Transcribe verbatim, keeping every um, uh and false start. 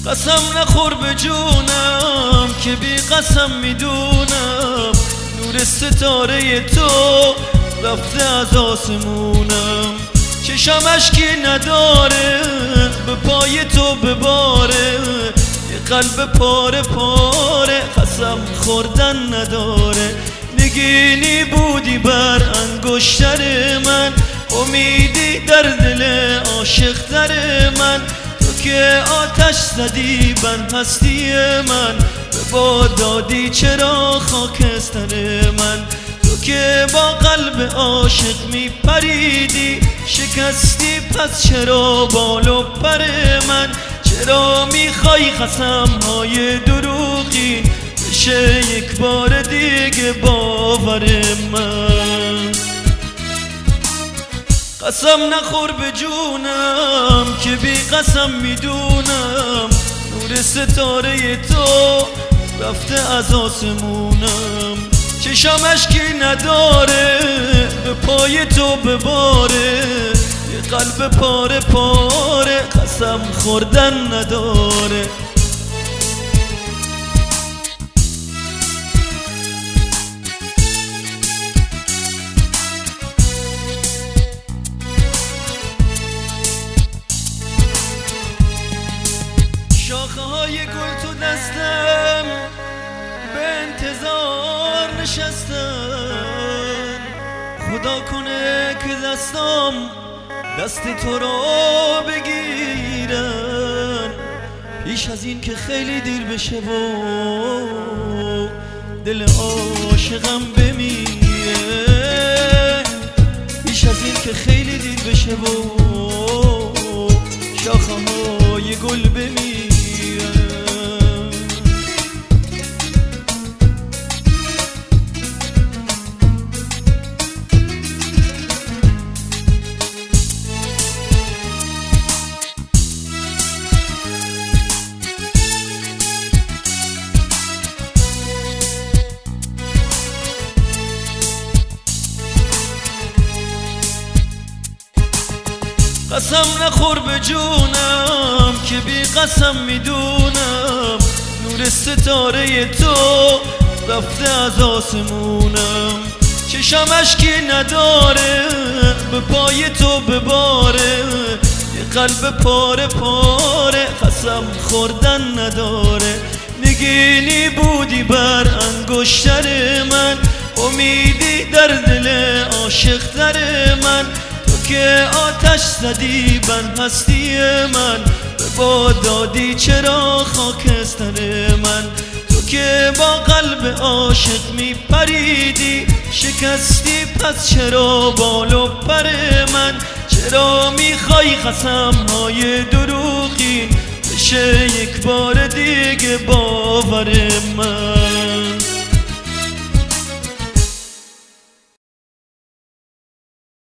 قسم نخور به جونم که بی قسم میدونم نور ستاره تو رفته از آسمونم. چشم اشکی نداره به پای تو بباره، یه قلب پاره پاره قسم خوردن نداره. نگینی بودی بر انگشتر من، امیدی در دل عاشق در من. تو که آتش زدی بر هستی من، به باد دادی چرا خاکستر من. تو که با قلب عاشق می پریدی شکستی، پس چرا بال و پر من. چرا میخوای قسم های دروغی بشه یک بار دیگه باور من؟ قسم نخور به جونم که بی قسم میدونم نور ستاره تو رفته از آسمونم. چشم اشکی نداره به پای تو بباره، یه قلب پاره پاره قسم خوردن نداره. شاخه های گل تو دستم به انتظار نشستن، خدا کنه که دستام دست تو رو بگیرن پیش از این که خیلی دیر بشه و دل عاشقم بمیره. پیش از این که خیلی دیر بشه و شاخه های گل بمیره. قسم نخور به جونم که بی قسم میدونم نور ستاره تو رفته از آسمونم. چشم اشکی نداره به پای تو بباره، یه قلب پاره پاره قسم خوردن نداره. نگینی بودی بر انگشتر من، امیدی در دل عاشق در من. که آتش زدی بر هستی من، به باد دادی چرا خاکستر من. تو که با قلب عاشق می پریدی شکستی، پس چرا بال و پر من. چرا میخوای قسم های دروغی بشه یک بار دیگه باور من؟